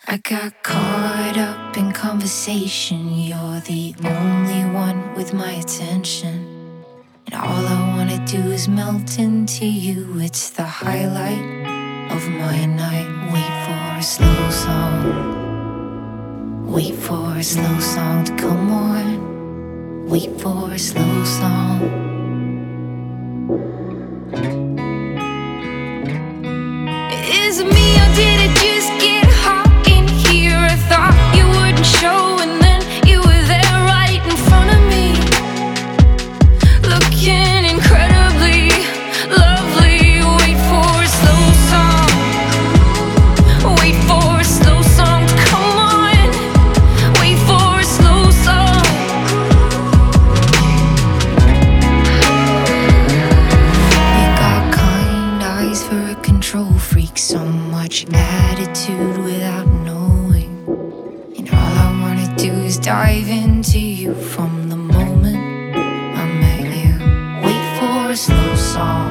I got caught up in conversation. You're the only one with my attention. And all I wanna do is melt into you. It's the highlight of my night. Wait for a slow song. Wait for a slow song to come on. Wait for a slow song. Is it me or did it just get hot in here? I thought you wouldn't show, and then you were there right in front of me, looking incredibly lovely. Wait for a slow song. Wait for a slow song to come on. Wait for a slow song. You got kind eyes for a control freak, so much attitude without knowing. And all I wanna do is dive into you from the moment I met you. Wait for a slow song.